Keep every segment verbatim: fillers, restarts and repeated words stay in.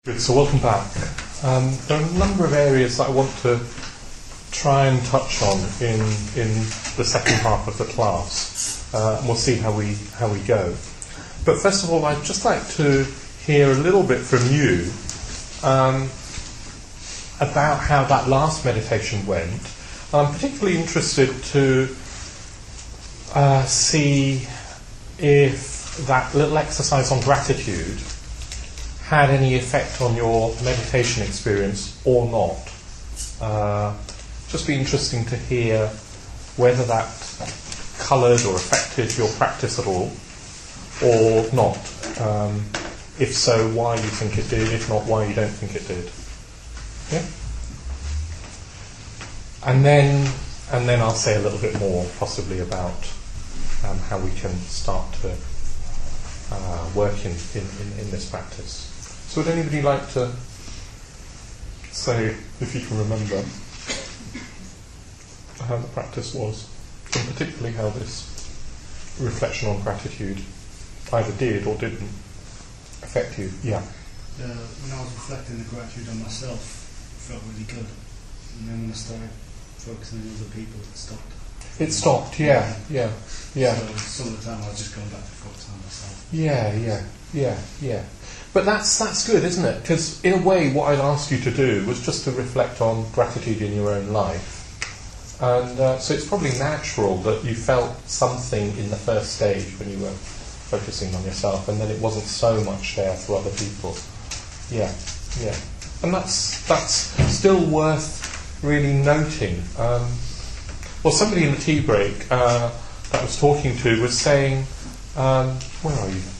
Good, so welcome back. Um, there are a number of areas that I want to try and touch on in in the second half of the class. Uh, and we'll see how we how we go. But first of all, I'd just like to hear a little bit from you um, about how that last meditation went. I'm particularly interested to uh, see if that little exercise on gratitude had any effect on your meditation experience or not. Uh, just be interesting to hear whether that coloured or affected your practice at all or not. Um, if so, why you think it did. If not, why you don't think it did. Yeah? And then, and then I'll say a little bit more possibly about um, how we can start to uh, work in, in, in, in this practice. So would anybody like to say, if you can remember, how the practice was, and particularly how this reflection on gratitude either did or didn't affect you? Yeah. Uh, when I was reflecting the gratitude on myself, it felt really good. And then when I started focusing on other people, it stopped. It stopped, yeah, yeah, yeah. So some of the time I was just going back to focus on myself. Yeah, yeah, yeah, yeah. But that's that's good, isn't it? Because in a way, what I'd ask you to do was just to reflect on gratitude in your own life, and uh, so it's probably natural that you felt something in the first stage when you were focusing on yourself, and then it wasn't so much there for other people. Yeah, yeah, and that's that's still worth really noting. Um, well, somebody in the tea break uh, that I was talking to was saying, um, "Where are you?"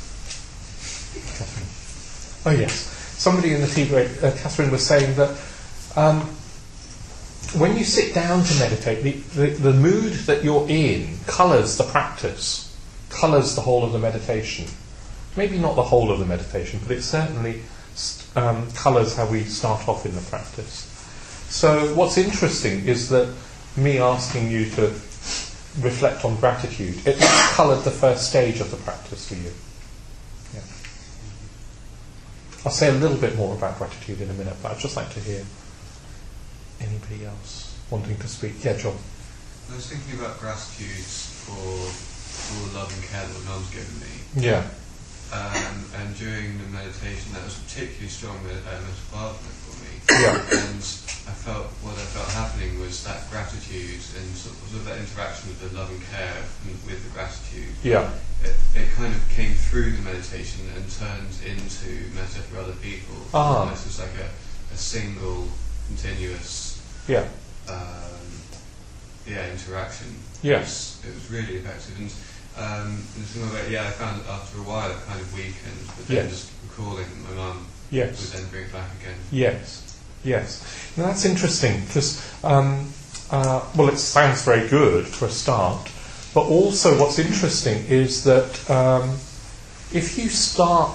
Oh yes, somebody in the tea break, uh, Catherine was saying that um, when you sit down to meditate, the, the, the mood that you're in colours the practice, colours the whole of the meditation. Maybe not the whole of the meditation, but it certainly um, colours how we start off in the practice. So what's interesting is that me asking you to reflect on gratitude, it coloured the first stage of the practice for you. Yeah. I'll say a little bit more about gratitude in a minute, but I'd just like to hear anybody else wanting to speak. Yeah, John. I was thinking about gratitude for all the love and care that my mum's given me. Yeah. Um, and during the meditation, that was a particularly strong med- uh, mental partner for me. Yeah. And I felt, what I felt happening was that gratitude and sort of, sort of that interaction with the love and care and with the gratitude. Yeah. It, it kind of came through the meditation and turned into metta for other people. Ah. Almost as like a, a single, continuous Yeah. um, yeah, interaction. Yes. It was, it was really effective. And um, the thing about it, yeah, I found that after a while it kind of weakened, but then Yes. just recalling my mum Yes. would then bring it back again. Yes. Yes. Now that's interesting because, um, uh, well, it sounds very good for a start. But also what's interesting is that um, if you start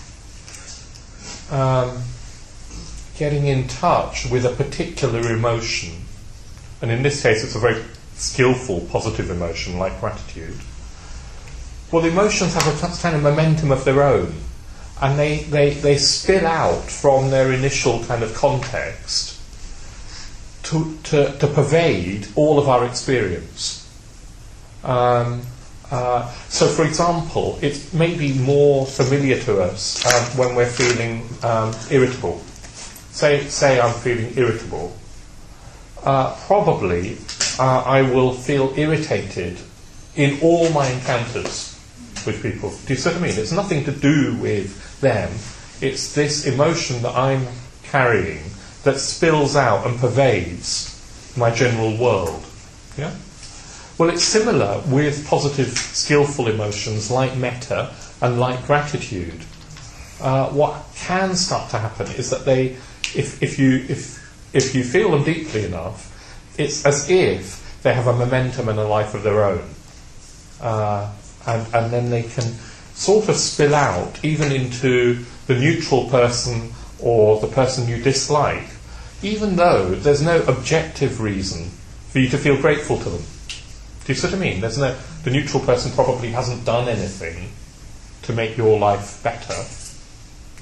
um, getting in touch with a particular emotion, and in this case it's a very skillful positive emotion like gratitude, well, the emotions have a kind of momentum of their own, and they, they, they spill out from their initial kind of context to, to, to pervade all of our experience. Um, uh, so, for example, it may be more familiar to us um, when we're feeling um, irritable. Say, say I'm feeling irritable. Uh, probably uh, I will feel irritated in all my encounters with people. Do you see what I mean? It's nothing to do with them. It's this emotion that I'm carrying that spills out and pervades my general world. Yeah? Well, it's similar with positive, skillful emotions like metta and like gratitude. Uh, what can start to happen is that they, if, if you if if you feel them deeply enough, it's as if they have a momentum and a life of their own, uh, and and then they can sort of spill out even into the neutral person or the person you dislike, even though there's no objective reason for you to feel grateful to them. Do you see what I mean? There's no, the neutral person probably hasn't done anything to make your life better.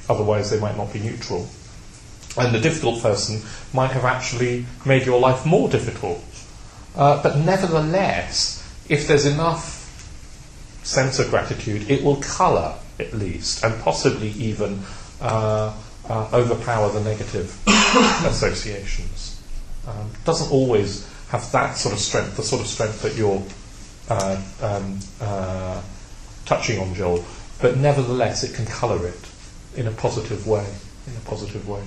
Otherwise, they might not be neutral. And the difficult person might have actually made your life more difficult. Uh, but nevertheless, if there's enough sense of gratitude, it will colour, at least, and possibly even uh, uh, overpower the negative associations. Um, doesn't always have that sort of strength, the sort of strength that you're uh, um, uh, touching on, Joel, but nevertheless it can colour it in a positive way, in a positive way.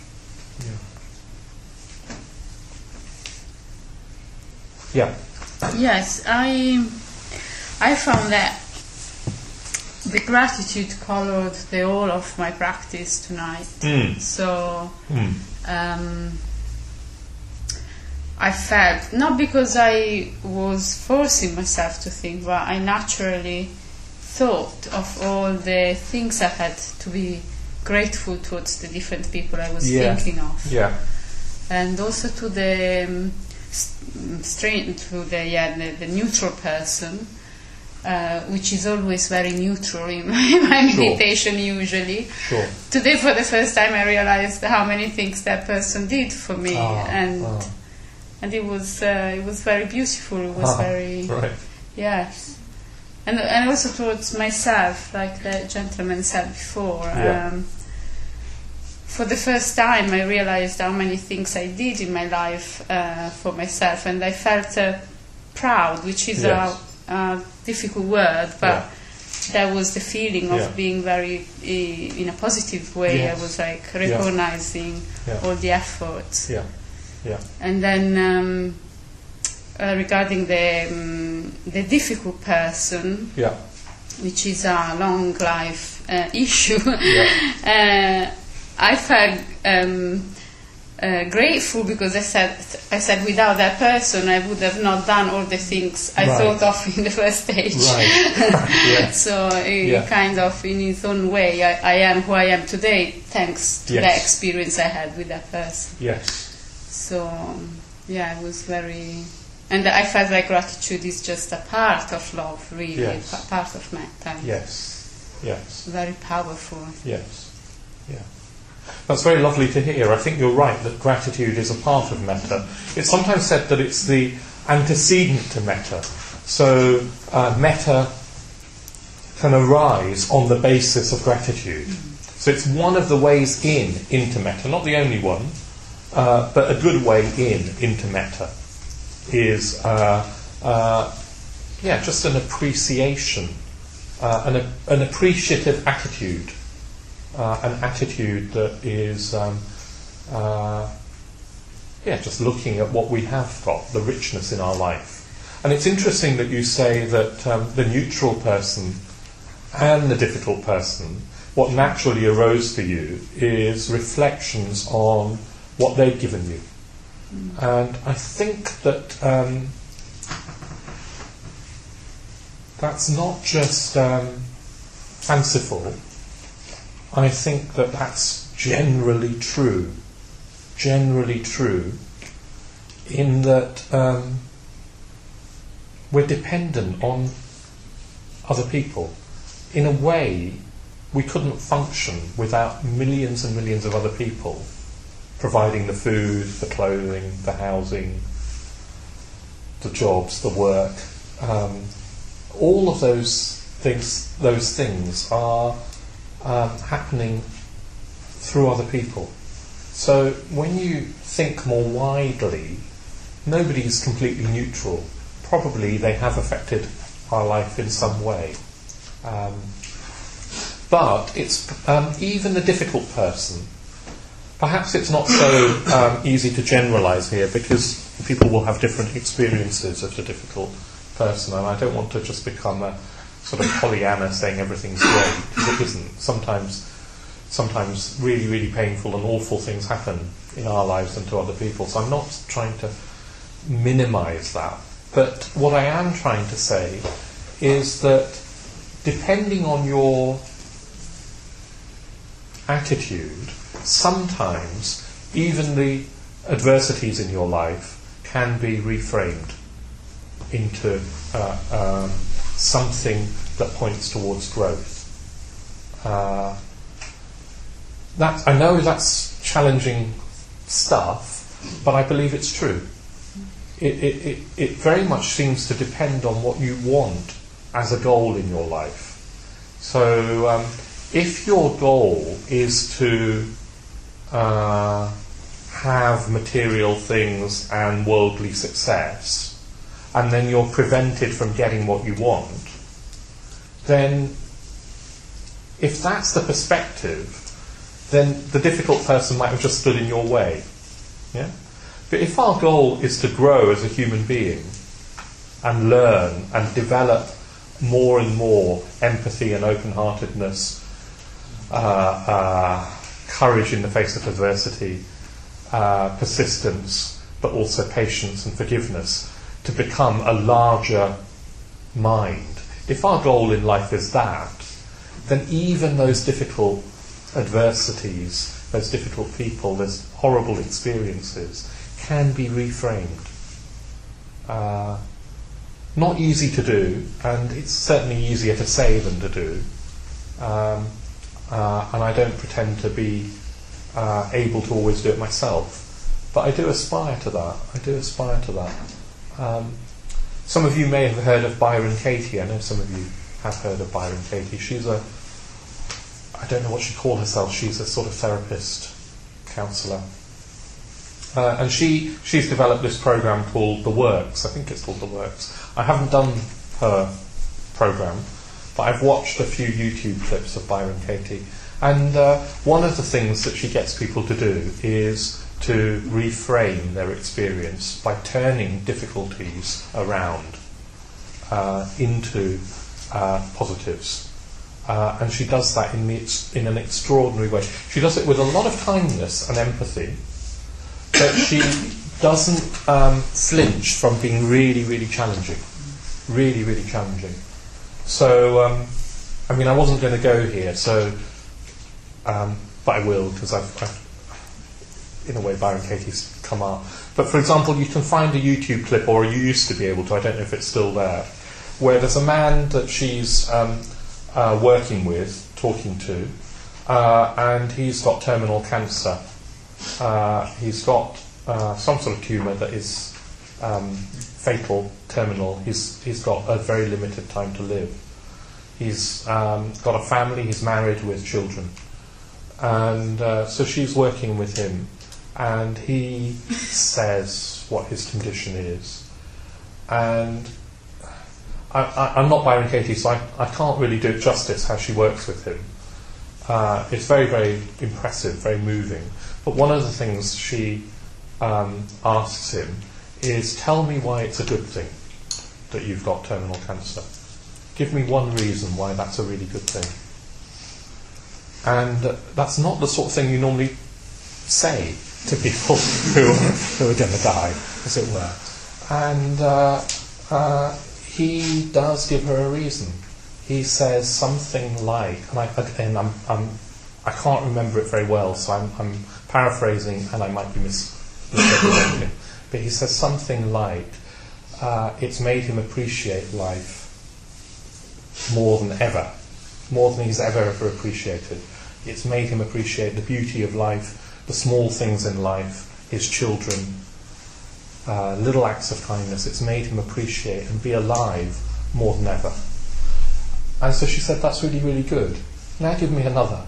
Yeah. Yeah. Yes, I I found that the gratitude colored the whole of my practice tonight. Mm. So Mm. um, I felt, not because I was forcing myself to think, but I naturally thought of all the things I had to be grateful towards the different people I was Yeah. thinking of. Yeah. And also to the um, Strange to the yeah the, the neutral person, uh, which is always very neutral in my, my Sure. meditation usually. Sure. Today, for the first time, I realized how many things that person did for me, Ah, and ah. and it was uh, it was very beautiful. It was Ah, very right. yes, and and also towards myself, like the gentleman said before. Yeah. Um, For the first time, I realized how many things I did in my life uh, for myself, and I felt uh, proud, which is Yes. a, a difficult word, but Yeah. that was the feeling of Yeah. being very, uh, in a positive way. Yes. I was like Yeah. recognizing Yeah. all the efforts. Yeah. Yeah. And then um, uh, regarding the um, the difficult person, Yeah. which is a long life uh, issue. Yeah. uh, I felt um, uh, grateful because I said, I said, without that person, I would have not done all the things I Right. thought of in the first stage. Right. Yes. So, uh, Yeah. kind of, in its own way, I, I am who I am today, thanks to Yes. the experience I had with that person. Yes. So, um, yeah, it was very. And I felt like gratitude is just a part of love, really, Yes. pa- part of metta. Yes. Yes. Very powerful. Yes. Yeah. That's very lovely to hear. I think you're right that gratitude is a part of metta. It's sometimes said that it's the antecedent to metta. So uh, metta can arise on the basis of gratitude. So it's one of the ways in into metta, not the only one, uh, but a good way in into metta is uh, uh, yeah, just an appreciation, uh, an, an appreciative attitude. Uh, an attitude that is, um, uh, yeah, just looking at what we have got, the richness in our life. And it's interesting that you say that um, the neutral person and the difficult person, what naturally arose for you is reflections on what they've given you. Mm. And I think that um, that's not just um, fanciful. I think that that's generally true, generally true, in that um, we're dependent on other people. In a way, we couldn't function without millions and millions of other people providing the food, the clothing, the housing, the jobs, the work. Um, all of those things, those things are Um, happening through other people. So when you think more widely, nobody is completely neutral. Probably they have affected our life in some way. Um, but it's um, even the difficult person. Perhaps it's not so um, easy to generalise here because people will have different experiences of the difficult person, and I don't want to just become a sort of Pollyanna saying everything's great, because it isn't. Sometimes, sometimes really, really painful and awful things happen in our lives and to other people. So I'm not trying to minimise that. But what I am trying to say is that depending on your attitude, sometimes even the adversities in your life can be reframed into uh, um, something that points towards growth. Uh, that, I know that's challenging stuff, but I believe it's true. It, it, it, it very much seems to depend on what you want as a goal in your life. So um, if your goal is to uh, have material things and worldly success, and then you're prevented from getting what you want, then if that's the perspective, then the difficult person might have just stood in your way. Yeah? But if our goal is to grow as a human being and learn and develop more and more empathy and open-heartedness, uh, uh, courage in the face of adversity, uh, persistence, but also patience and forgiveness, to become a larger mind. If our goal in life is that, then even those difficult adversities, those difficult people, those horrible experiences, can be reframed. Uh, not easy to do, and it's certainly easier to say than to do. Um, uh, and I don't pretend to be uh, able to always do it myself, but I do aspire to that. I do aspire to that. Um, some of you may have heard of Byron Katie. I know some of you have heard of Byron Katie. She's a, I don't know what she called herself, she's a sort of therapist, counsellor. Uh, and she she's developed this program called The Works. I think it's called The Works. I haven't done her program, but I've watched a few YouTube clips of Byron Katie. And uh, one of the things that she gets people to do is to reframe their experience by turning difficulties around uh, into uh, positives. Uh, and she does that in, the ex- in an extraordinary way. She does it with a lot of kindness and empathy, but she doesn't um, flinch from being really, really challenging. Really, really challenging. So, um, I mean, I wasn't going to go here, so, um, but I will, because I've, I've in a way, Byron Katie's come up. But for example, you can find a YouTube clip, or you used to be able to, I don't know if it's still there, where there's a man that she's um, uh, working with, talking to, uh, and he's got terminal cancer. Uh, he's got uh, some sort of tumour that is um, fatal, terminal. He's he's got a very limited time to live. He's um, got a family, he's married with children. And uh, so she's working with him, and he says what his condition is. And I, I, I'm not Byron Katie, so I, I can't really do it justice how she works with him. Uh, it's very, very impressive, very moving. But one of the things she um, asks him is, tell me why it's a good thing that you've got terminal cancer. Give me one reason why that's a really good thing. And uh, that's not the sort of thing you normally say to people who are, who are going to die, as it were. And uh, uh, he does give her a reason. He says something like, and, I, and I'm, I'm, I can't remember it very well, so I'm, I'm paraphrasing, and I might be mis- misrepresenting. But he says something like, uh, it's made him appreciate life more than ever, more than he's ever ever appreciated. It's made him appreciate the beauty of life, the small things in life, his children, uh, little acts of kindness. It's made him appreciate and be alive more than ever. And so she said, that's really, really good. Now give me another.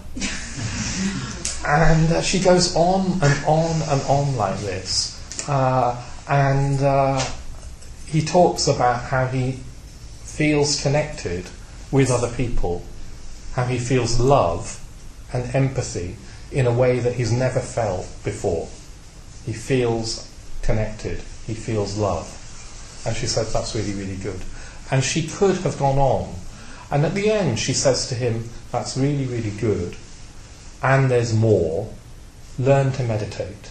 And uh, she goes on and on and on like this. Uh, and uh, he talks about how he feels connected with other people, how he feels love and empathy in a way that he's never felt before. He feels connected, he feels love. And she said, that's really, really good. And she could have gone on. And at the end she says to him, that's really, really good. And there's more. Learn to meditate.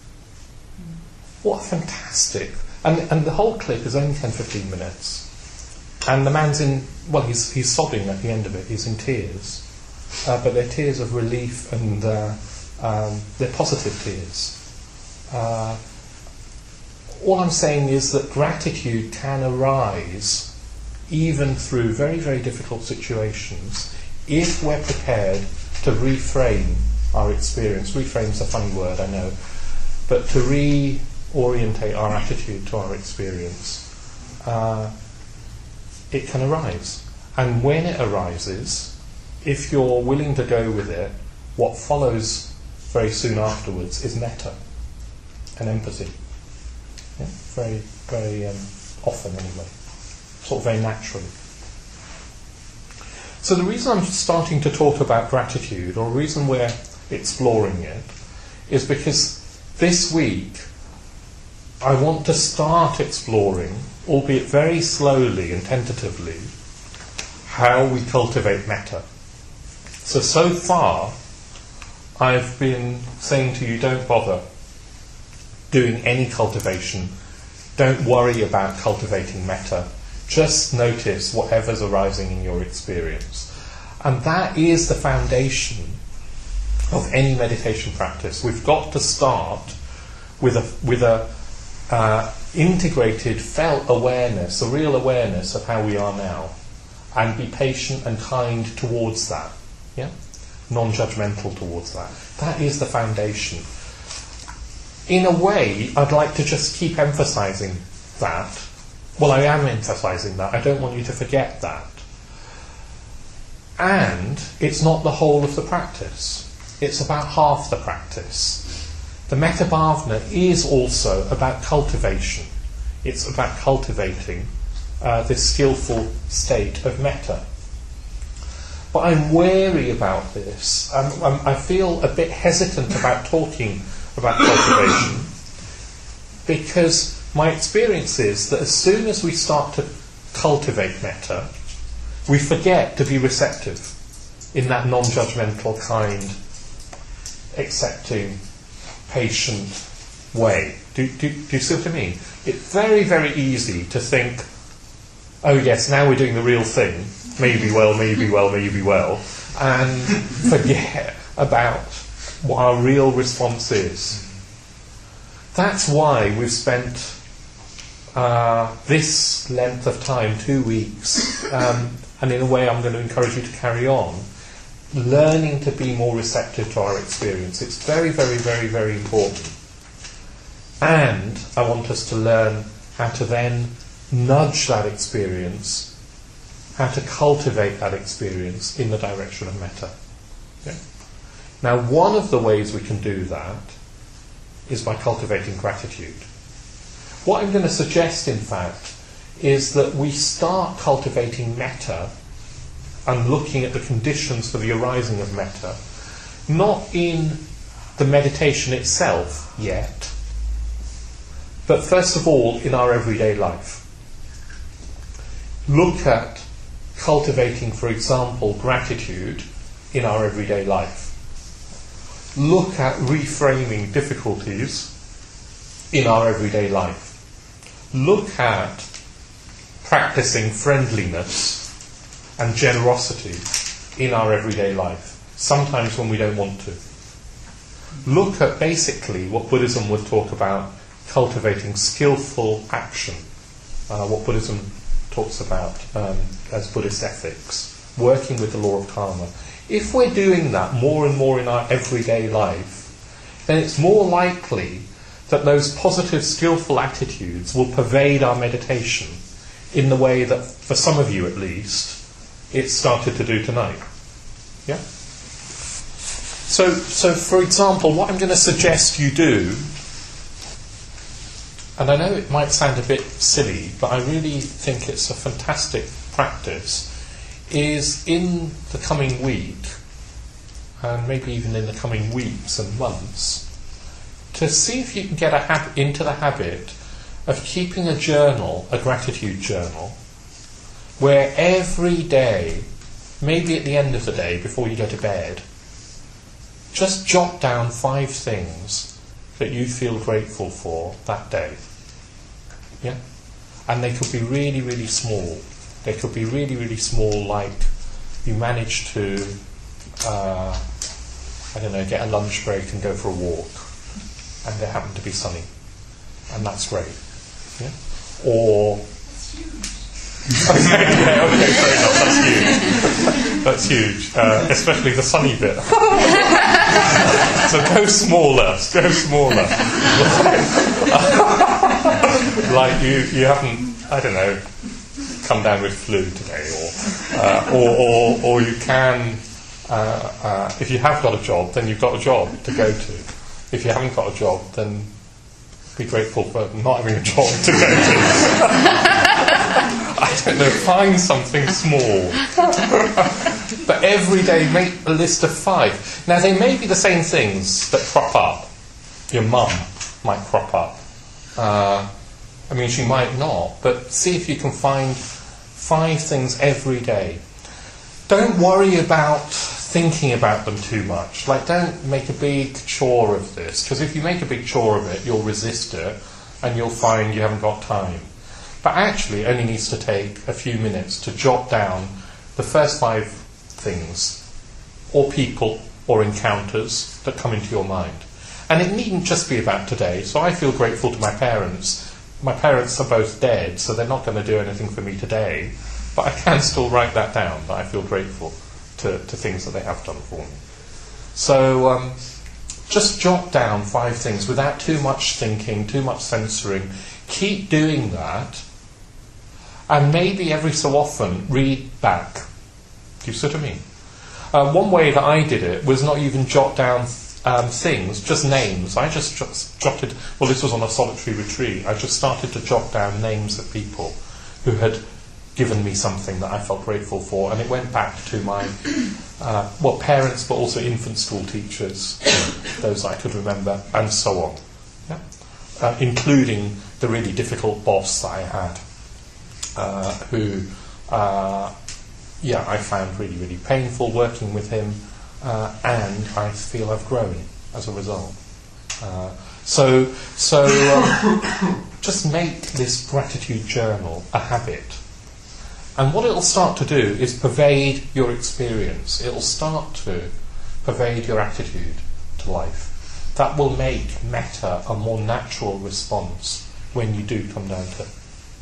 What fantastic. And, and the whole clip is only ten to fifteen minutes. And the man's in, well, he's he's sobbing at the end of it. He's in tears. Uh, but they're tears of relief, and uh, um, they're positive tears. Uh, all I'm saying is that gratitude can arise even through very, very difficult situations if we're prepared to reframe our experience. Reframe's a funny word, I know, but to reorientate our attitude to our experience, uh, it can arise. And when it arises, if you're willing to go with it, what follows very soon afterwards is metta and empathy. Yeah? Very, very um, often anyway. Sort of very naturally. So the reason I'm starting to talk about gratitude, or the reason we're exploring it, is because this week I want to start exploring, albeit very slowly and tentatively, how we cultivate metta. So, so far I've been saying to you, don't bother doing any cultivation, don't worry about cultivating metta, just notice whatever's arising in your experience. And that is the foundation of any meditation practice. We've got to start with a with a uh, integrated, felt awareness, a real awareness of how we are now, and be patient and kind towards that. Yeah, non-judgmental towards that. That is the foundation. In a way, I'd like to just keep emphasizing that. Well, I am emphasizing that. I don't want you to forget that. And it's not the whole of the practice. It's about half the practice. The Metta Bhavana is also about cultivation. It's about cultivating uh, this skillful state of metta. But I'm wary about this. I'm, I'm, I feel a bit hesitant about talking about cultivation, because my experience is that as soon as we start to cultivate metta, we forget to be receptive in that non-judgmental, kind, accepting, patient way. Do, do, do you see what I mean? It's very, very easy to think, oh yes, now we're doing the real thing, maybe well, maybe well, maybe well, and forget about what our real response is. That's why we've spent uh, this length of time, two weeks, um, and in a way I'm going to encourage you to carry on, learning to be more receptive to our experience. It's very, very, very, very important. And I want us to learn how to then nudge that experience, how to cultivate that experience in the direction of metta. Okay? Now, one of the ways we can do that is by cultivating gratitude. What I'm going to suggest, in fact, is that we start cultivating metta and looking at the conditions for the arising of metta, not in the meditation itself yet, but first of all in our everyday life. Look at cultivating, for example, gratitude in our everyday life. Look at reframing difficulties in our everyday life. Look at practicing friendliness and generosity in our everyday life, sometimes when we don't want to. Look at basically what Buddhism would talk about, cultivating skillful action, uh, what Buddhism talks about um, as Buddhist ethics, working with the law of karma. If we're doing that more and more in our everyday life, then it's more likely that those positive, skillful attitudes will pervade our meditation in the way that, for some of you at least, it's started to do tonight. Yeah? So, so for example, what I'm going to suggest you do, and I know it might sound a bit silly, but I really think it's a fantastic practice, is in the coming week, and maybe even in the coming weeks and months, to see if you can get a hab- into the habit of keeping a journal, a gratitude journal, where every day, maybe at the end of the day, before you go to bed, just jot down five things that you feel grateful for that day. Yeah? And they could be really, really small. They could be really, really small, like you managed to, uh, I don't know, get a lunch break and go for a walk, and it happened to be sunny, and that's great. Yeah? Or... okay, okay, fair enough, that's huge. That's huge, uh, especially the sunny bit. So go smaller, go smaller. Like you, you haven't, I don't know, come down with flu today, or uh, or, or or you can, uh, uh, if you have got a job, then you've got a job to go to. If you haven't got a job, then be grateful for not having a job to go to. I don't know, find something small. But every day make a list of five. Now they may be the same things that crop up. Your mum might crop up. Uh, I mean, she might not, but see if you can find five things every day. Don't worry about thinking about them too much. Like, don't make a big chore of this, because if you make a big chore of it, you'll resist it, and you'll find you haven't got time. But actually, it only needs to take a few minutes to jot down the first five things, or people, or encounters that come into your mind. And it needn't just be about today. So I feel grateful to my parents. My parents are both dead, so they're not going to do anything for me today. But I can still write that down, that I feel grateful to, to things that they have done for me. So um, just jot down five things without too much thinking, too much censoring. Keep doing that. And maybe every so often read back. Do you see what I mean? Uh, one way that I did it was not even jot down um, things, just names. I just j- jotted, well, this was on a solitary retreat. I just started to jot down names of people who had given me something that I felt grateful for, and it went back to my, uh, well, parents, but also infant school teachers, those I could remember, and so on. Yeah? Uh, including the really difficult boss that I had, uh, who, uh, yeah, I found really, really painful working with him, uh, and I feel I've grown as a result. Uh, so, so um, just make this gratitude journal a habit. And what it'll start to do is pervade your experience. It'll start to pervade your attitude to life. That will make metta a more natural response when you do come down to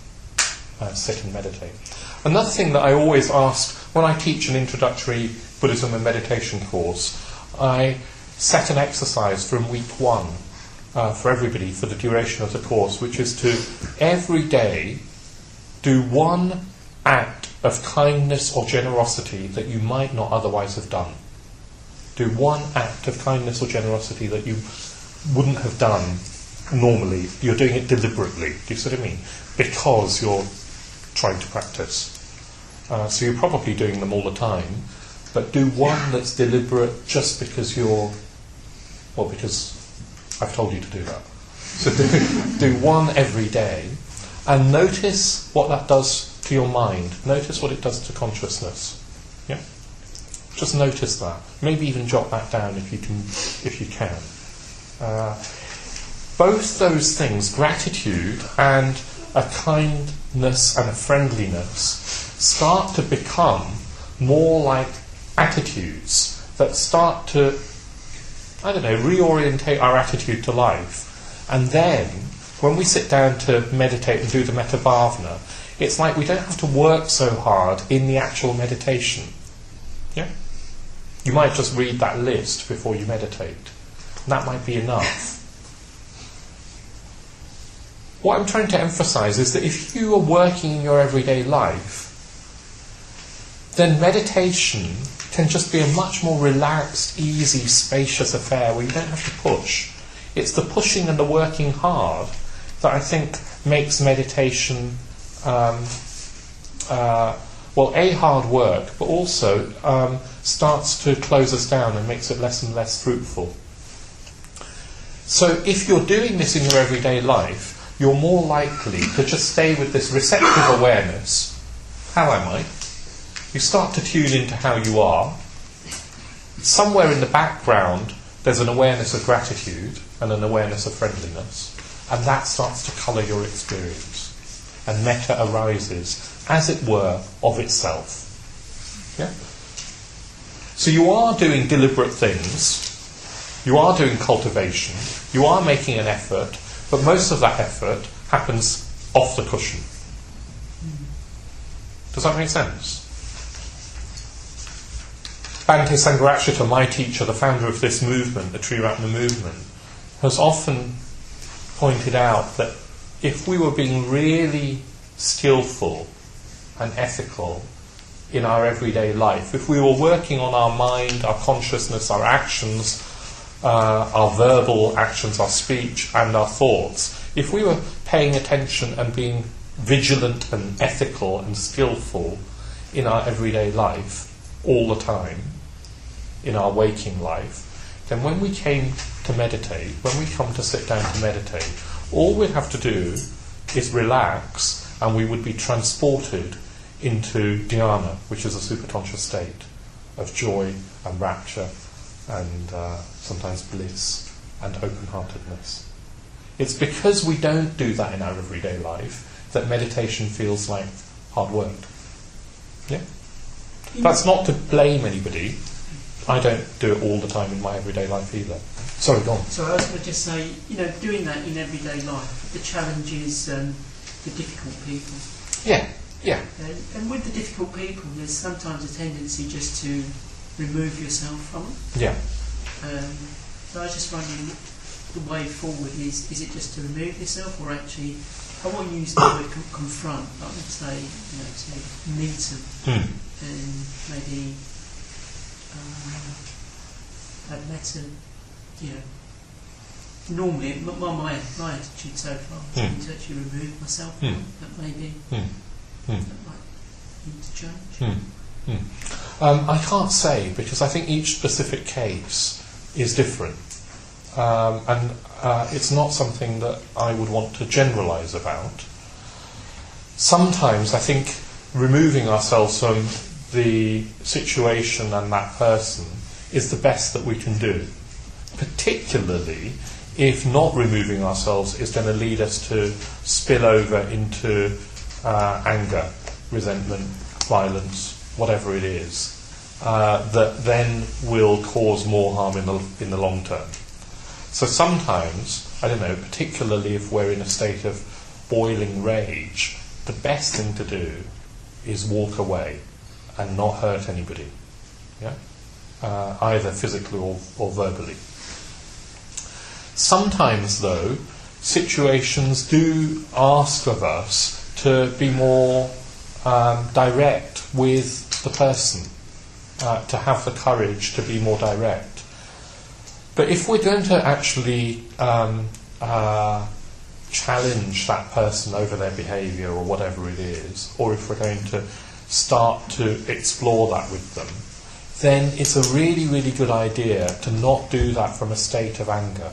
uh, sit and meditate. Another thing that I always ask when I teach an introductory Buddhism and meditation course, I set an exercise from week one uh, for everybody for the duration of the course, which is to every day do one act of kindness or generosity that you might not otherwise have done. Do one act of kindness or generosity that you wouldn't have done normally. You're doing it deliberately. Do you see what I mean? Because you're trying to practice. Uh, so you're probably doing them all the time, but do one that's deliberate just because you're, well, because I've told you to do that. So do, do one every day, and notice what that does to your mind. Notice what it does to consciousness. Yeah, just notice that. Maybe even jot that down if you can. If you can. Uh, both those things, gratitude and a kindness and a friendliness, start to become more like attitudes that start to, I don't know, reorientate our attitude to life. And then, when we sit down to meditate and do the metta bhavana, it's like we don't have to work so hard in the actual meditation. Yeah? You might just read that list before you meditate. That might be enough. What I'm trying to emphasize is that if you are working in your everyday life, then meditation can just be a much more relaxed, easy, spacious affair where you don't have to push. It's the pushing and the working hard that I think makes meditation Um, uh, well, a hard work, but also um, starts to close us down and makes it less and less fruitful. So if you're doing this in your everyday life, you're more likely to just stay with this receptive awareness. How am I? You start to tune into how you are. Somewhere in the background, there's an awareness of gratitude and an awareness of friendliness, and that starts to colour your experience. And metta arises, as it were, of itself. Yeah? So you are doing deliberate things, you are doing cultivation, you are making an effort, but most of that effort happens off the cushion. Does that make sense? Bhante Sangharakshita, my teacher, the founder of this movement, the Triratna movement, has often pointed out that if we were being really skillful and ethical in our everyday life, if we were working on our mind, our consciousness, our actions, uh, our verbal actions, our speech and our thoughts, if we were paying attention and being vigilant and ethical and skillful in our everyday life all the time, in our waking life, then when we came to meditate, when we come to sit down to meditate, all we'd have to do is relax and we would be transported into dhyana, which is a supertantra state of joy and rapture and uh, sometimes bliss and open-heartedness. It's because we don't do that in our everyday life that meditation feels like hard work. Yeah? That's not to blame anybody. I don't do it all the time in my everyday life either. Sorry, go on. So I was going to just say, you know, doing that in everyday life, the challenge is um, the difficult people. Yeah, yeah. Okay? And with the difficult people, there's sometimes a tendency just to remove yourself from it. Yeah. Um, so I was just wondering, the way forward is, is it just to remove yourself, or actually, I won't use the word com- confront, but I would say, you know, to meet them Hmm. and maybe um, have met them, you know. Normally, m- my, my, my attitude so far has Hmm. been to actually remove myself Hmm. from it, but maybe Hmm. Hmm. that might need to change. Hmm. Hmm. Um, I can't say, because I think each specific case is different. Um, and uh, it's not something that I would want to generalise about. Sometimes I think removing ourselves from the situation and that person is the best that we can do, particularly if not removing ourselves is going to lead us to spill over into uh, anger, resentment, violence, whatever it is, uh, that then will cause more harm in the, in the long term. So sometimes, I don't know, particularly if we're in a state of boiling rage, the best thing to do is walk away and not hurt anybody, yeah, uh, either physically or, or verbally. Sometimes, though, situations do ask of us to be more um, direct with the person, uh, to have the courage to be more direct. But if we're going to actually um, uh, challenge that person over their behaviour or whatever it is, or if we're going to start to explore that with them, then it's a really, really good idea to not do that from a state of anger,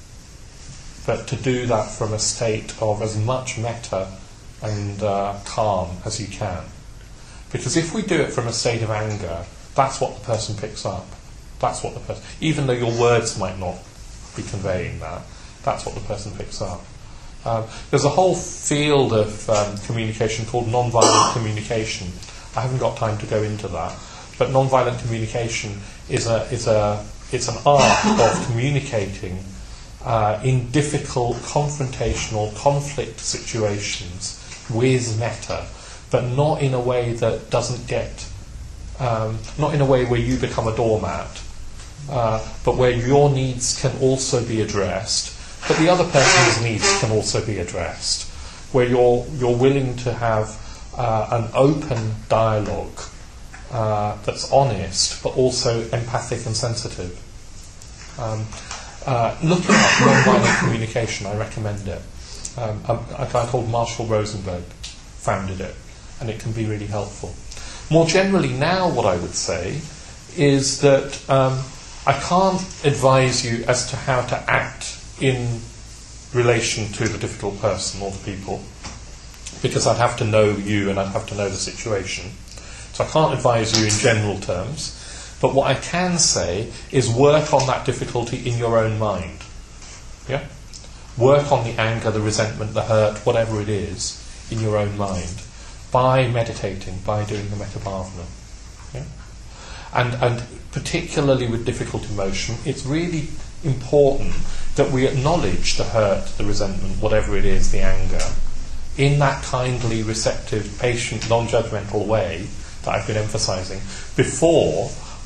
but to do that from a state of as much metta and uh, calm as you can. Because if we do it from a state of anger, that's what the person picks up. That's what the person, even though your words might not be conveying that, that's what the person picks up. Um, there's a whole field of um, communication called non-violent communication. I haven't got time to go into that, but non-violent communication is a is a it's an art of communicating uh, in difficult, confrontational, conflict situations with metta, but not in a way that doesn't get, um, not in a way where you become a doormat. Uh, but where your needs can also be addressed, but the other person's needs can also be addressed, where you're you're willing to have uh, an open dialogue uh, that's honest, but also empathic and sensitive. Um, uh, looking at non-violent communication, I recommend it. Um, a, a guy called Marshall Rosenberg founded it, and it can be really helpful. More generally, now what I would say is that um, I can't advise you as to how to act in relation to the difficult person or the people, because I'd have to know you and I'd have to know the situation. So I can't advise you in general terms. But what I can say is work on that difficulty in your own mind. Yeah? Work on the anger, the resentment, the hurt, whatever it is, in your own mind, by meditating, by doing the metta bhavana. Yeah? And, and particularly with difficult emotion, it's really important that we acknowledge the hurt, the resentment, whatever it is, the anger, in that kindly, receptive, patient, non-judgmental way that I've been emphasising, before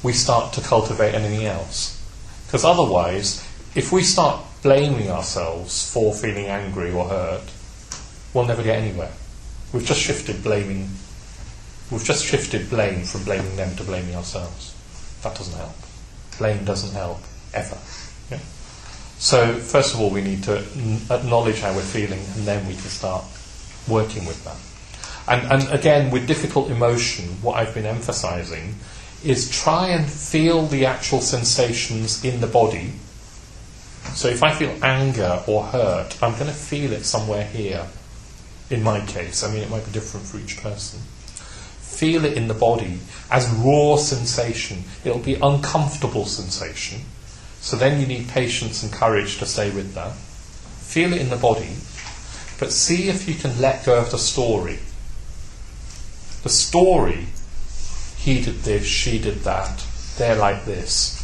we start to cultivate anything else. Because otherwise, if we start blaming ourselves for feeling angry or hurt, we'll never get anywhere. We've just shifted blaming. We've just shifted blame from blaming them to blaming ourselves. That doesn't help. Blame doesn't help ever. Yeah? So first of all, we need to n- acknowledge how we're feeling, and then we can start working with that. And, and again, with difficult emotion, what I've been emphasising is try and feel the actual sensations in the body. So if I feel anger or hurt, I'm going to feel it somewhere here. In my case, I mean, it might be different for each person. Feel it in the body as raw sensation. It'll be uncomfortable sensation. So then you need patience and courage to stay with that. Feel it in the body, but see if you can let go of the story. The story, he did this, she did that, they're like this,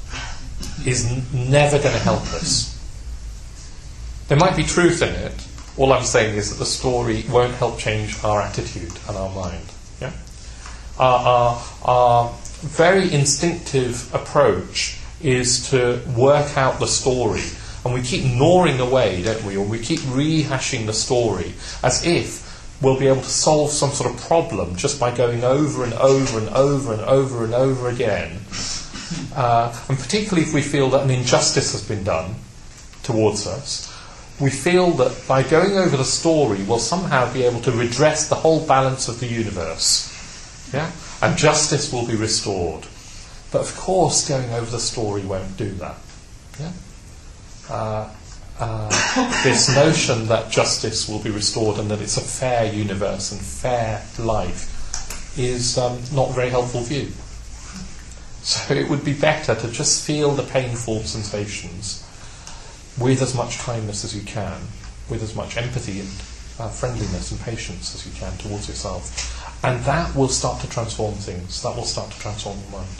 is n- never going to help us. There might be truth in it. All I'm saying is that the story won't help change our attitude and our mind. Yeah? Our, our, our very instinctive approach is to work out the story, and we keep gnawing away, don't we? Or we keep rehashing the story as if we'll be able to solve some sort of problem just by going over and over and over and over and over again. Uh, and particularly if we feel that an injustice has been done towards us, we feel that by going over the story we'll somehow be able to redress the whole balance of the universe. Yeah? And justice will be restored. But of course going over the story won't do that. Yeah? Uh, uh, this notion that justice will be restored and that it's a fair universe and fair life is um, not a very helpful view. So it would be better to just feel the painful sensations with as much kindness as you can, with as much empathy and uh, friendliness and patience as you can towards yourself. And that will start to transform things. That will start to transform the mind.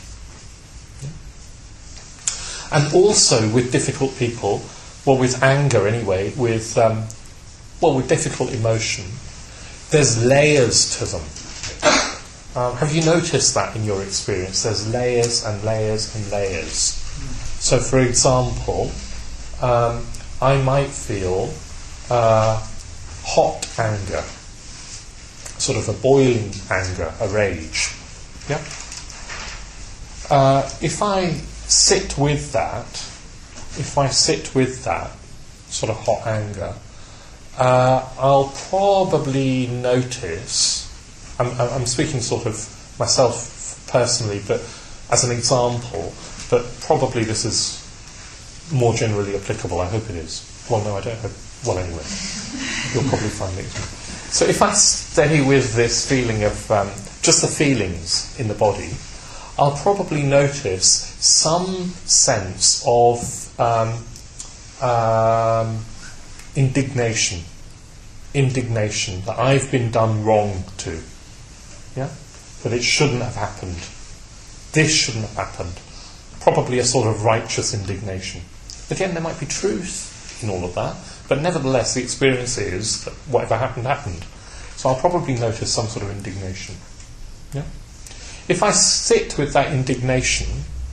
Yeah? And also with difficult people, well, with anger anyway, with um, well, with difficult emotion, there's layers to them. Um, have you noticed that in your experience? There's layers and layers and layers. So, for example, um, I might feel uh, hot anger, sort of a boiling anger, a rage. Yeah. Uh, if I sit with that, if I sit with that sort of hot anger, uh, I'll probably notice. I'm, I'm speaking sort of myself personally, but as an example, but probably this is more generally applicable. I hope it is. Well, no, I don't hope. Well, anyway, you'll probably find it. So if I stay with this feeling of um, just the feelings in the body, I'll probably notice some sense of um, um, indignation, indignation that I've been done wrong to. Yeah? That it shouldn't have happened. This shouldn't have happened. Probably a sort of righteous indignation. Again, there might be truth in all of that, but nevertheless the experience is that whatever happened, happened. So I'll probably notice some sort of indignation. Yeah? If I sit with that indignation,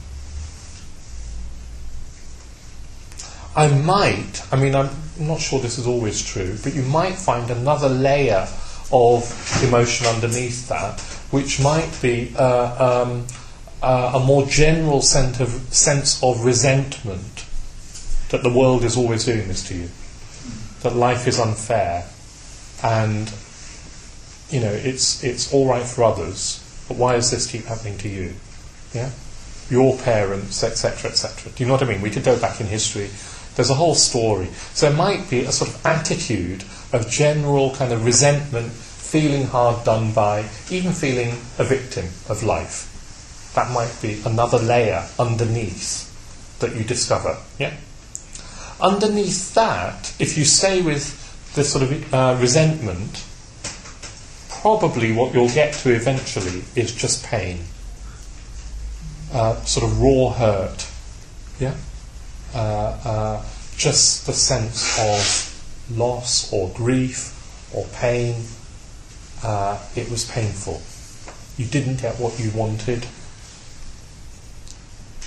I might, I mean, I'm not sure this is always true, but you might find another layer of emotion underneath that, which might be uh, um, uh, a more general sense of, sense of resentment that the world is always doing this to you, that life is unfair, and you know it's it's all right for others, but why does this keep happening to you? Yeah, your parents, et cetera, et cetera. Do you know what I mean? We could go back in history. There's a whole story. So there might be a sort of attitude of general kind of resentment, feeling hard done by, even feeling a victim of life. That might be another layer underneath that you discover. Yeah. Underneath that, if you stay with this sort of uh, resentment, probably what you'll get to eventually is just pain, uh, sort of raw hurt. Yeah. Uh, uh, just the sense of loss or grief or pain. Uh, it was painful. You didn't get what you wanted.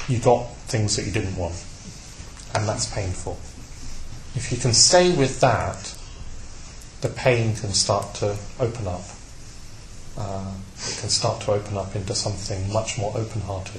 you got things that you didn't want, and that's painful. If you can stay with that, the pain can start to open up. Uh, it can start to open up into something much more open-hearted.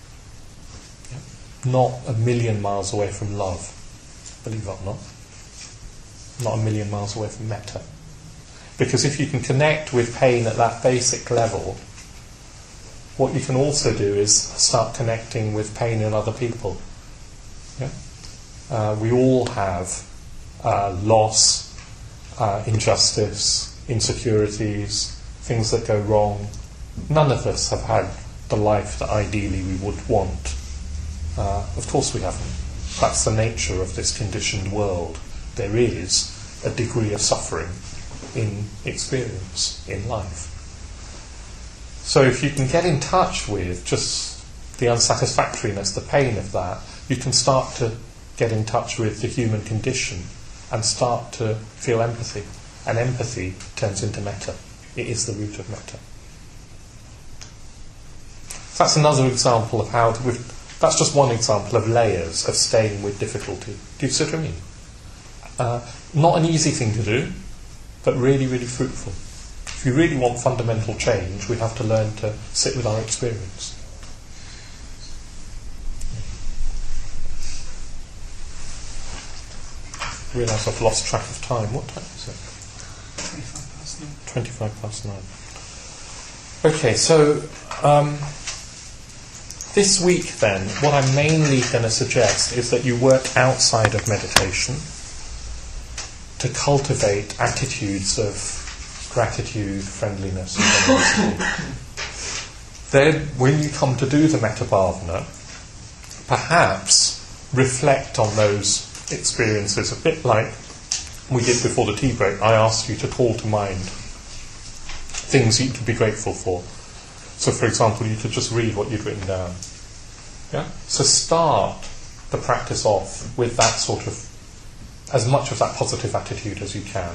Yeah. Not a million miles away from love, believe it or not. Not a million miles away from metta. Because if you can connect with pain at that basic level, what you can also do is start connecting with pain in other people. Yeah? Uh, we all have uh, loss, uh, injustice, insecurities, things that go wrong. None of us have had the life that ideally we would want. Uh, of course we haven't. That's the nature of this conditioned world. There is a degree of suffering in experience, in life. So if you can get in touch with just the unsatisfactoriness, the pain of that, you can start to get in touch with the human condition and start to feel empathy. And empathy turns into metta. It is the root of metta. So that's another example of how to... With, that's just one example of layers of staying with difficulty. Do you see what I mean? Uh, not an easy thing to do, but really, really fruitful. If you really want fundamental change, we have to learn to sit with our experience. I realise I've lost track of time. What time is it? twenty-five past nine. twenty-five past nine. Okay, so um, this week then, what I'm mainly going to suggest is that you work outside of meditation to cultivate attitudes of gratitude, friendliness and generosity. Then, when you come to do the Metta Bhavana, perhaps reflect on those experiences a bit like we did before the tea break. I asked you to call to mind things you could be grateful for. So, for example, you could just read what you'd written down. Yeah? So start the practice off with that sort of, as much of that positive attitude as you can.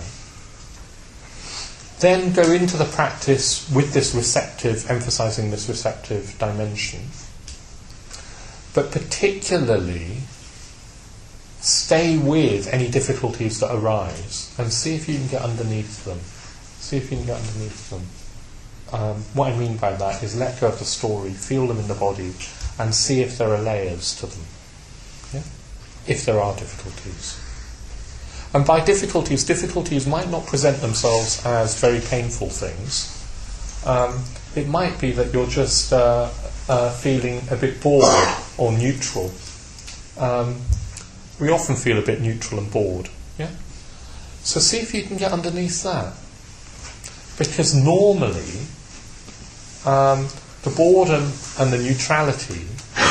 Then go into the practice with this receptive, emphasizing this receptive dimension. But particularly, stay with any difficulties that arise and see if you can get underneath them. See if you can get underneath them. Um, what I mean by that is let go of the story, feel them in the body, and see if there are layers to them. Yeah? If there are difficulties. And by difficulties, difficulties might not present themselves as very painful things. Um, it might be that you're just uh, uh, feeling a bit bored or neutral. Um, we often feel a bit neutral and bored. Yeah? So see if you can get underneath that. Because normally, um, the boredom and the neutrality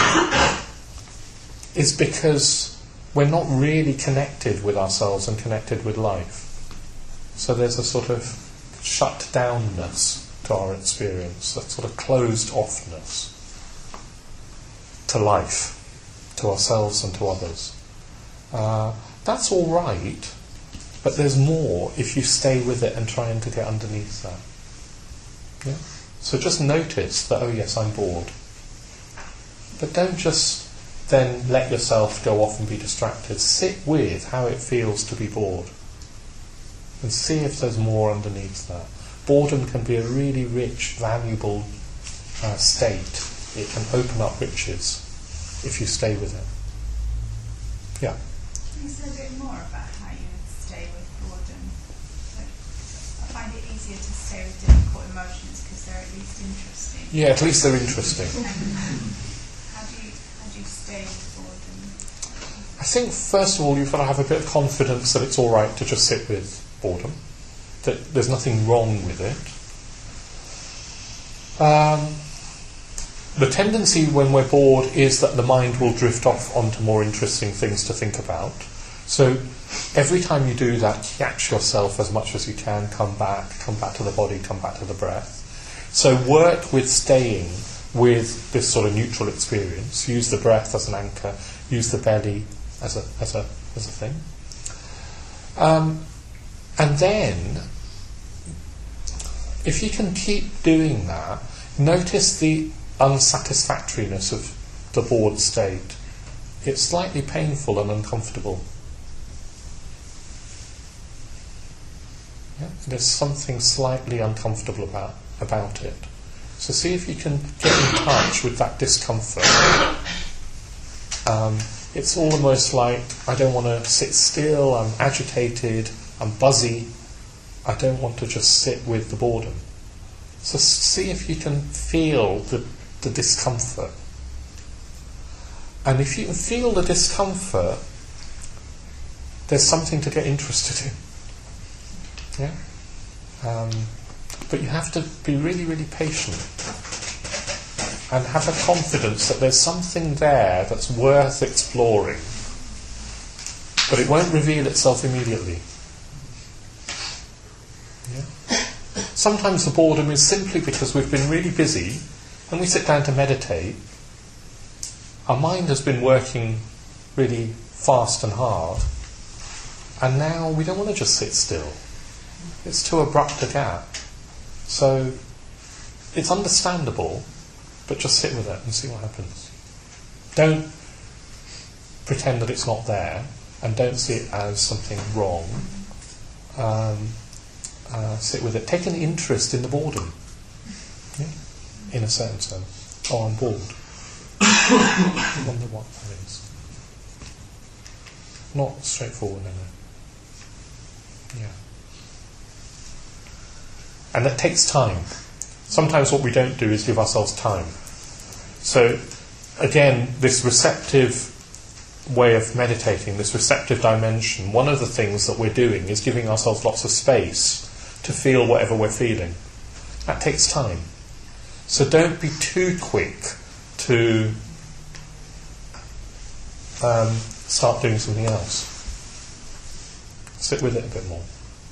is because we're not really connected with ourselves and connected with life. So there's a sort of shut downness to our experience, a sort of closed offness to life, to ourselves and to others. Uh, that's all right, but there's more if you stay with it and trying to get underneath that. Yeah? So just notice that, oh yes, I'm bored. But don't just then let yourself go off and be distracted. Sit with how it feels to be bored and see if there's more underneath that. Boredom can be a really rich, valuable uh, state. It can open up riches if you stay with it. Yeah? Can you say a bit more about how you stay with boredom? Like, I find it easier to stay with difficult emotions because they're at least interesting. Yeah, at least they're interesting. How do you how do you stay with boredom? I think, first of all, you've got to have a bit of confidence that it's all right to just sit with boredom, that there's nothing wrong with it. Um, the tendency when we're bored is that the mind will drift off onto more interesting things to think about. So every time you do that, catch yourself as much as you can, come back, come back to the body, come back to the breath. So work with staying with this sort of neutral experience. Use the breath as an anchor, use the belly as a as a as a thing. Um, and then, if you can keep doing that, notice the unsatisfactoriness of the bored state, it's slightly painful and uncomfortable. Yeah? There's something slightly uncomfortable about, about it. So see if you can get in touch with that discomfort. Um, it's almost like, I don't want to sit still, I'm agitated, I'm buzzy, I don't want to just sit with the boredom. So see if you can feel the, the discomfort. And if you can feel the discomfort, there's something to get interested in. Yeah? Um, but you have to be really, really patient and have a confidence that there's something there that's worth exploring. But it won't reveal itself immediately. Yeah? Sometimes the boredom is simply because we've been really busy and we sit down to meditate. Our mind has been working really fast and hard, and now we don't want to just sit still. It's too abrupt a gap. So it's understandable, but just sit with it and see what happens. Don't pretend that it's not there, and don't see it as something wrong. Um, uh, sit with it. Take an interest in the boredom, yeah? In a certain sense. Oh, I'm bored. I wonder what that is. Not straightforward, no, no. Yeah. And that takes time. Sometimes what we don't do is give ourselves time. So, again, this receptive way of meditating, this receptive dimension, one of the things that we're doing is giving ourselves lots of space to feel whatever we're feeling. That takes time. So don't be too quick to um, start doing something else. Sit with it a bit more.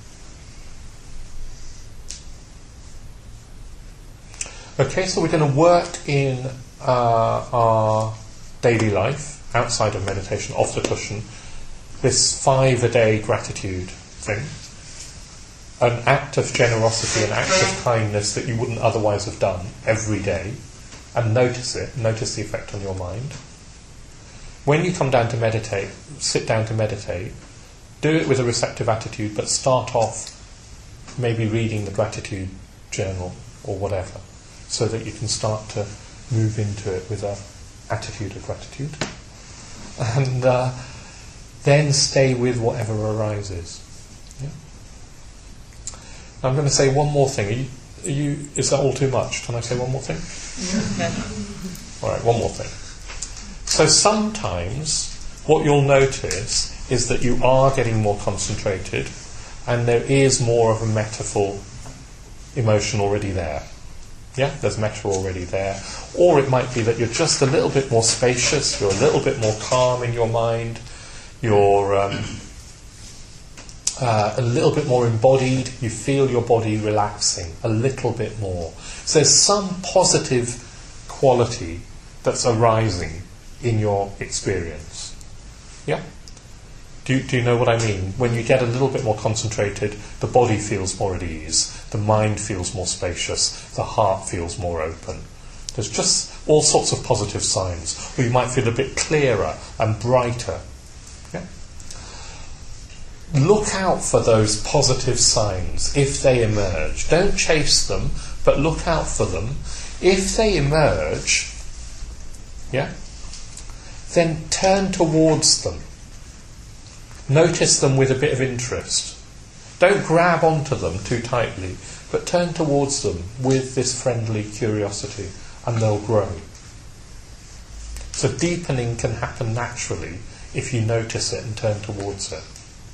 Okay, so we're going to work in uh, our daily life, outside of meditation, off the cushion, this five-a-day gratitude thing. An act of generosity, an act of kindness that you wouldn't otherwise have done every day, and notice it, notice the effect on your mind. When you come down to meditate, sit down to meditate, do it with a receptive attitude, but start off maybe reading the gratitude journal or whatever, so that you can start to move into it with an attitude of gratitude. And uh, then stay with whatever arises. Yeah? I'm going to say one more thing. Are you, are you, is that all too much? Can I say one more thing? Yeah. All right, one more thing. So sometimes what you'll notice is that you are getting more concentrated and there is more of a metaphor emotion already there. Yeah, there's metta already there. Or it might be that you're just a little bit more spacious, you're a little bit more calm in your mind, you're um, uh, a little bit more embodied, you feel your body relaxing a little bit more. So there's some positive quality that's arising in your experience. Yeah? Do, do you know what I mean? When you get a little bit more concentrated, the body feels more at ease, the mind feels more spacious, the heart feels more open. There's just all sorts of positive signs. Or you might feel a bit clearer and brighter. Yeah? Look out for those positive signs if they emerge. Don't chase them, but look out for them. If they emerge, yeah, then turn towards them. Notice them with a bit of interest. Don't grab onto them too tightly, but turn towards them with this friendly curiosity, and they'll grow. So deepening can happen naturally if you notice it and turn towards it.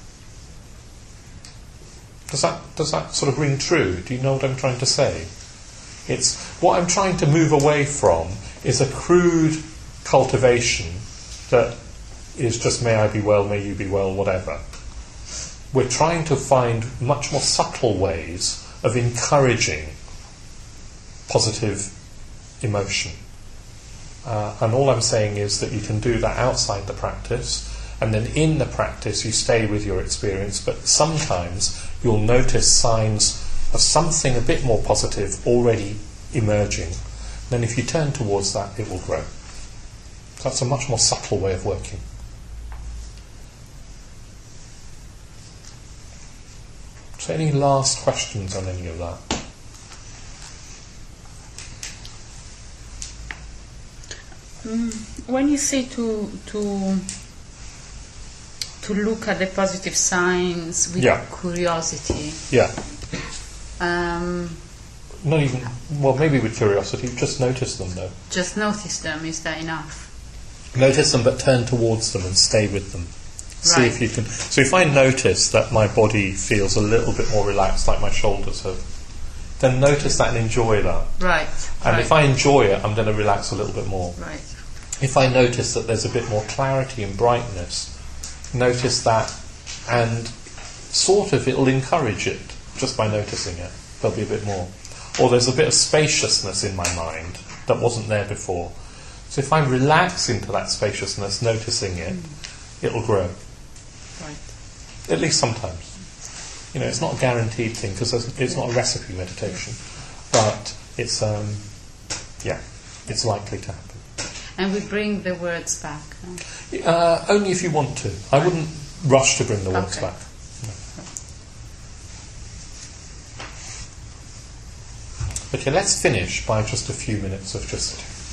Does that, does that sort of ring true? Do you know what I'm trying to say? It's what I'm trying to move away from is a crude cultivation that is just may I be well, may you be well, whatever. We're trying to find much more subtle ways of encouraging positive emotion. Uh, and all I'm saying is that you can do that outside the practice, and then in the practice you stay with your experience, but sometimes you'll notice signs of something a bit more positive already emerging. Then if you turn towards that, it will grow. That's a much more subtle way of working. So any last questions on any of that? Mm, when you say to to to look at the positive signs with Yeah. curiosity, Yeah. um, Not even, well, maybe with curiosity, just notice them though. just notice them. Is that enough? Notice them, but turn towards them and stay with them. See Right. if you can. So if I notice that my body feels a little bit more relaxed, like my shoulders have, then notice that and enjoy that. Right. And right. if I enjoy it, I'm going to relax a little bit more. right. If I notice that there's a bit more clarity and brightness, notice that, and sort of it'll encourage it just by noticing it. There'll be a bit more. Or there's a bit of spaciousness in my mind that wasn't there before. So if I relax into that spaciousness, noticing it, it'll grow. Right. At least sometimes. You know, it's not a guaranteed thing because it's not a recipe meditation, but it's um, yeah, it's likely to happen. And we bring the words back. huh? Uh, only if you want to. I wouldn't rush to bring the words Okay. back. No. Okay, let's finish by just a few minutes of just